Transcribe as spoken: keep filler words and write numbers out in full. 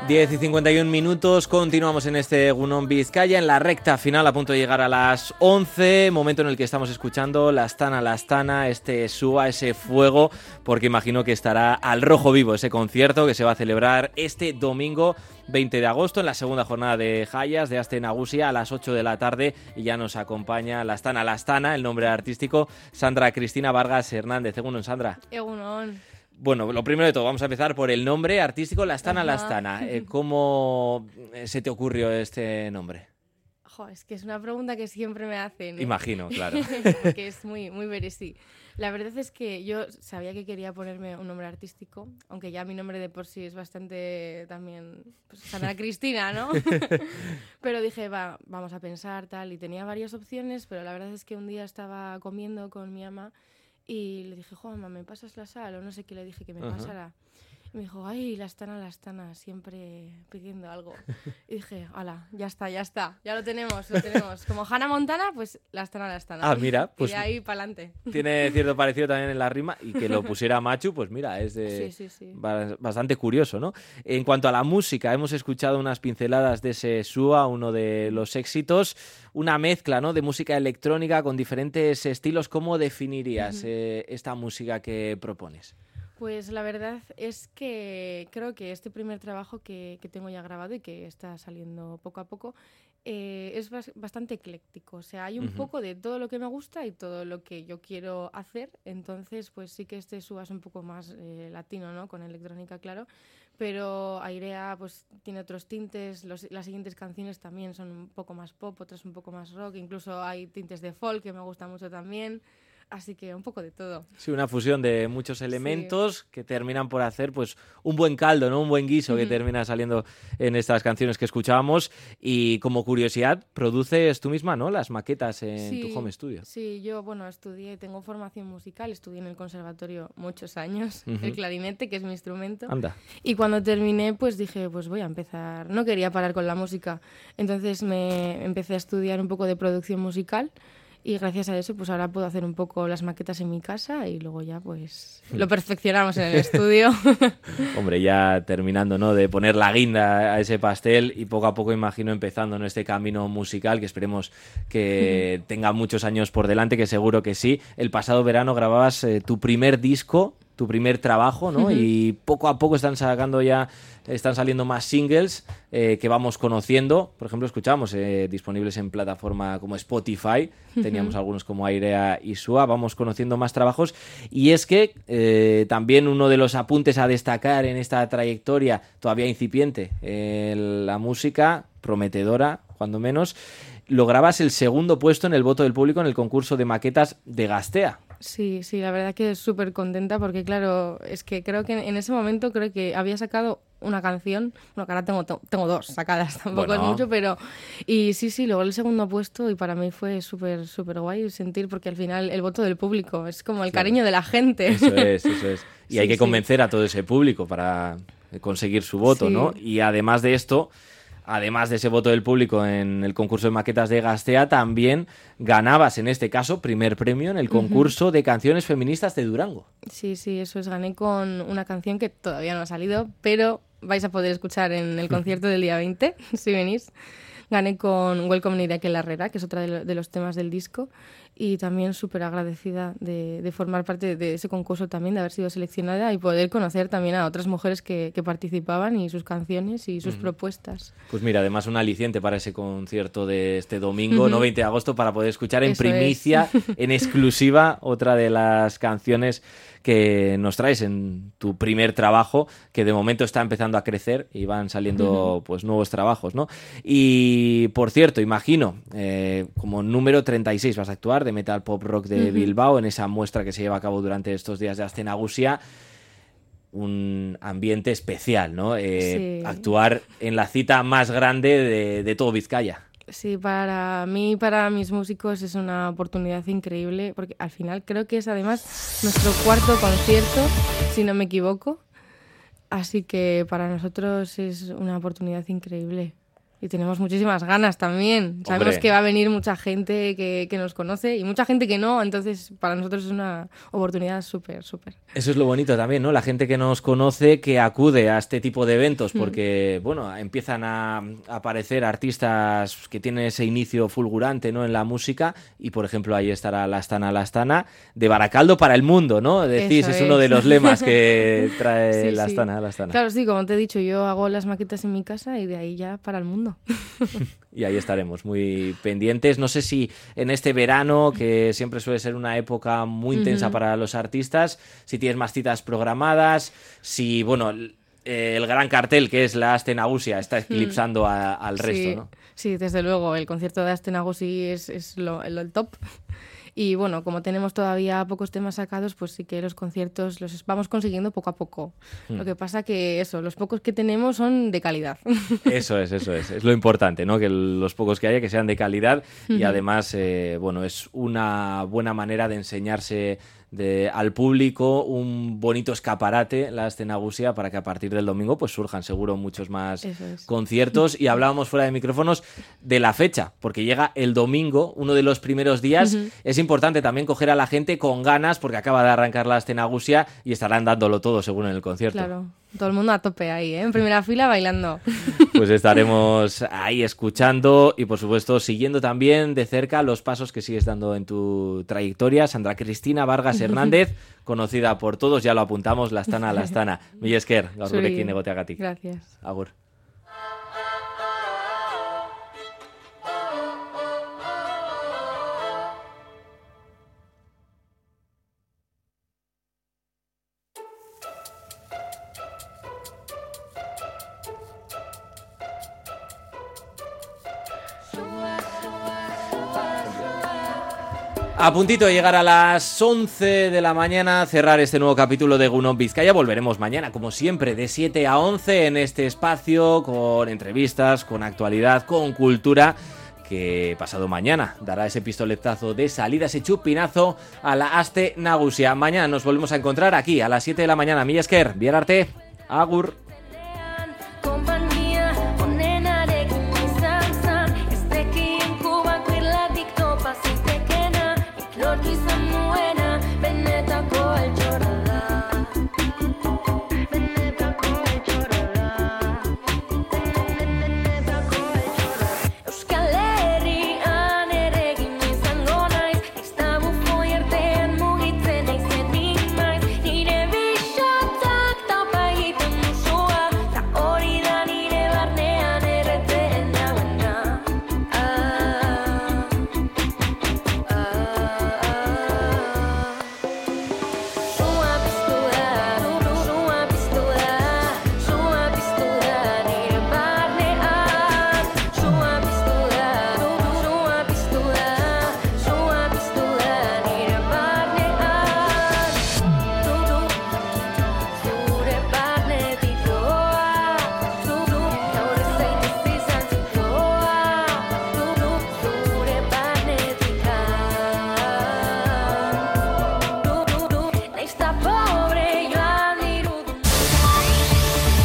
diez y cincuenta y un minutos, continuamos en este Egunon Vizcaya, en la recta final, a punto de llegar a las once, momento en el que estamos escuchando La Astana, La Astana, este Sua, ese fuego, porque imagino que estará al rojo vivo ese concierto que se va a celebrar este domingo veinte de agosto, en la segunda jornada de Hayas de Aste Nagusia, a las ocho de la tarde, y ya nos acompaña La Astana, La Astana, el nombre artístico, Sandra Cristina Vargas Hernández. Egunon, Sandra. Egunon. Bueno, lo primero de todo, vamos a empezar por el nombre artístico, La Astana, La Astana. Eh, ¿Cómo se te ocurrió este nombre? Jo, es que es una pregunta que siempre me hacen, ¿eh? Imagino, claro. Porque es muy, muy veresí. La verdad es que yo sabía que quería ponerme un nombre artístico, aunque ya mi nombre de por sí es bastante también, pues, Sandra Cristina, ¿no? Pero dije, va, vamos a pensar, tal, y tenía varias opciones, pero la verdad es que un día estaba comiendo con mi ama y le dije, jo, mamá, ¿me pasas la sal? O no sé qué le dije que me uh-huh. pasara. Y me dijo, ay, La Astana, La Astana, siempre pidiendo algo. Y dije, hala, ya está, ya está, ya lo tenemos, lo tenemos. Como Hannah Montana, pues La Astana, La Astana. Ah, mira, pues y ahí para adelante. Tiene cierto parecido también en la rima, y que lo pusiera Machu, pues mira, es de sí, sí, sí. bastante curioso, ¿no? En cuanto a la música, hemos escuchado unas pinceladas de ese Sua, uno de los éxitos, una mezcla, ¿no?, de música electrónica con diferentes estilos. ¿Cómo definirías uh-huh. eh, esta música que propones? Pues la verdad es que creo que este primer trabajo que, que tengo ya grabado y que está saliendo poco a poco eh, es bas- bastante ecléctico. O sea, hay un uh-huh. poco de todo lo que me gusta y todo lo que yo quiero hacer. Entonces, pues sí que este Sua es un poco más eh, latino, ¿no? Con electrónica, claro. Pero Airea pues tiene otros tintes. Los, las siguientes canciones también son un poco más pop, otras un poco más rock. Incluso hay tintes de folk que me gusta mucho también. Así que un poco de todo. Sí, una fusión de muchos elementos sí. que terminan por hacer pues un buen caldo, ¿no? Un buen guiso uh-huh. que termina saliendo en estas canciones que escuchábamos. Y como curiosidad, produces tú misma, ¿no?, las maquetas en sí, tu home studio. Sí, yo, bueno, estudié, tengo formación musical, estudié en el conservatorio muchos años, uh-huh. el clarinete, que es mi instrumento. Anda. Y cuando terminé, pues dije, pues voy a empezar. No quería parar con la música. Entonces me empecé a estudiar un poco de producción musical. Y gracias a eso, pues ahora puedo hacer un poco las maquetas en mi casa y luego ya, pues, lo perfeccionamos en el estudio. Hombre, ya terminando, ¿no?, de poner la guinda a ese pastel y poco a poco, imagino, empezando en este camino musical que esperemos que tenga muchos años por delante, que seguro que sí. El pasado verano grababas eh, tu primer disco, tu primer trabajo, ¿no? Uh-huh. Y poco a poco están sacando ya, están saliendo más singles eh, que vamos conociendo. Por ejemplo, escuchamos eh, disponibles en plataforma como Spotify. Uh-huh. Teníamos algunos como Airea y Sua. Vamos conociendo más trabajos. Y es que eh, también uno de los apuntes a destacar en esta trayectoria todavía incipiente, eh, la música prometedora, cuando menos, lograbas el segundo puesto en el voto del público en el concurso de maquetas de Gastea. Sí, sí, la verdad que súper contenta porque, claro, es que creo que en ese momento creo que había sacado una canción, bueno, que ahora tengo, tengo dos sacadas, tampoco bueno. es mucho, pero... Y sí, sí, luego el segundo puesto y para mí fue súper, súper guay sentir, porque al final el voto del público es como el claro. cariño de la gente. Eso es, eso es. Y sí, hay que sí. convencer a todo ese público para conseguir su voto, sí. ¿no? Y además de esto... Además de ese voto del público en el concurso de maquetas de Gastea, también ganabas, en este caso, primer premio en el concurso uh-huh. de canciones feministas de Durango. Sí, sí, eso es. Gané con una canción que todavía no ha salido, pero vais a poder escuchar en el concierto del día veinte, si venís. Gané con Welcome de Iraque Larrera, que es otra de, lo, de los temas del disco, y también súper agradecida de, de formar parte de ese concurso también, de haber sido seleccionada y poder conocer también a otras mujeres que, que participaban y sus canciones y sus uh-huh. propuestas. Pues mira, además un aliciente para ese concierto de este domingo, uh-huh. no veinte de agosto, para poder escuchar en Eso primicia, es. en exclusiva, otra de las canciones que nos traes en tu primer trabajo, que de momento está empezando a crecer y van saliendo uh-huh. pues nuevos trabajos, ¿no? Y por cierto, imagino, eh, como número treinta y seis vas a actuar de Metal Pop Rock de uh-huh. Bilbao, en esa muestra que se lleva a cabo durante estos días de Aste Nagusia. Un ambiente especial, ¿no? Eh, sí. Actuar en la cita más grande de, de todo Vizcaya. Sí, para mí y para mis músicos es una oportunidad increíble, porque al final creo que es además nuestro cuarto concierto, si no me equivoco, así que para nosotros es una oportunidad increíble. Y tenemos muchísimas ganas también. Sabemos Hombre. que va a venir mucha gente que, que nos conoce y mucha gente que no, entonces para nosotros es una oportunidad súper, súper. Eso es lo bonito también, ¿no? La gente que nos conoce, que acude a este tipo de eventos, porque, mm. bueno, empiezan a, a aparecer artistas que tienen ese inicio fulgurante, ¿no? En la música, y por ejemplo ahí estará La Astana, La Astana, de Baracaldo para el mundo, ¿no? Decís, es. es uno de los lemas que trae sí, La Astana, sí. La Astana. Claro, sí, como te he dicho, yo hago las maquetas en mi casa y de ahí ya para el mundo. Y ahí estaremos muy pendientes. No sé si en este verano, que siempre suele ser una época muy intensa uh-huh. para los artistas, si tienes más citas programadas, si, bueno, eh, el gran cartel que es la Aste Nagusia está eclipsando uh-huh. a, al resto, sí, ¿no? Sí, desde luego, el concierto de Aste Nagusi es, es lo, lo, el top. Y bueno, como tenemos todavía pocos temas sacados, pues sí que los conciertos los vamos consiguiendo poco a poco. Mm. Lo que pasa que eso, los pocos que tenemos son de calidad. Eso es, eso es. Es lo importante, ¿no? Que los pocos que haya que sean de calidad y uh-huh. además, eh, bueno, es una buena manera de enseñarse de, al público un bonito escaparate, la Aste Nagusia, para que a partir del domingo pues surjan seguro muchos más es. conciertos. Y hablábamos fuera de micrófonos de la fecha, porque llega el domingo, uno de los primeros días. Uh-huh. Es importante también coger a la gente con ganas, porque acaba de arrancar la Aste Nagusia y estarán dándolo todo seguro en el concierto. Claro, todo el mundo a tope ahí, ¿eh? En primera fila bailando. Pues estaremos ahí escuchando y por supuesto siguiendo también de cerca los pasos que sigues dando en tu trayectoria. Sandra Cristina Vargas Hernández, conocida por todos, ya lo apuntamos, La Astana, La Astana. Mila esker, gaur gurekin egoteagatik. Gracias. Agur. A puntito de llegar a las once de la mañana, cerrar este nuevo capítulo de Egun On Bizkaia. Volveremos mañana, como siempre, de siete a once en este espacio, con entrevistas, con actualidad, con cultura, que pasado mañana dará ese pistoletazo de salida, ese chupinazo a la Aste Nagusia. Mañana nos volvemos a encontrar aquí a las siete de la mañana. Mila esker, bihar arte, agur.